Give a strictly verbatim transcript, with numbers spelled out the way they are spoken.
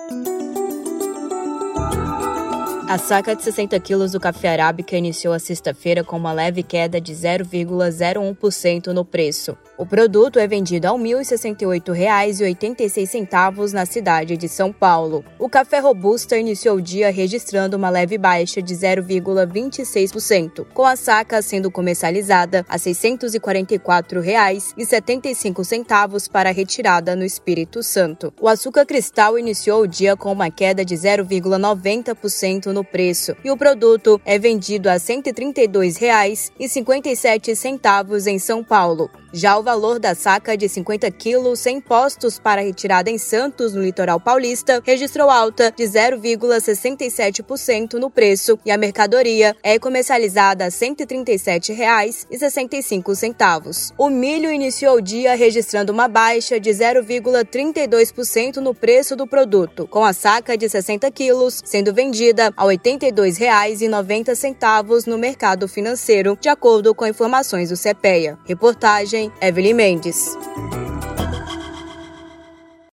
A saca de sessenta quilos do café arábica iniciou a sexta-feira com uma leve queda de zero vírgula zero um por cento no preço. O produto é vendido a mil e sessenta e oito reais e oitenta e seis centavos na cidade de São Paulo. O café robusta iniciou o dia registrando uma leve baixa de zero vírgula vinte e seis por cento, com a saca sendo comercializada a seiscentos e quarenta e quatro reais e setenta e cinco centavos para retirada no Espírito Santo. O açúcar cristal iniciou o dia com uma queda de zero vírgula noventa por cento no preço e o produto é vendido a cento e trinta e dois reais e cinquenta e sete centavos em São Paulo. Já o valor da saca de cinquenta quilos sem impostos para retirada em Santos, no litoral paulista, registrou alta de zero vírgula sessenta e sete por cento no preço e a mercadoria é comercializada a cento e trinta e sete reais e sessenta e cinco centavos. O milho iniciou o dia registrando uma baixa de zero vírgula trinta e dois por cento no preço do produto, com a saca de sessenta quilos sendo vendida a oitenta e dois reais e noventa centavos no mercado financeiro, de acordo com informações do CEPEA. Reportagem Evelyn Mendes.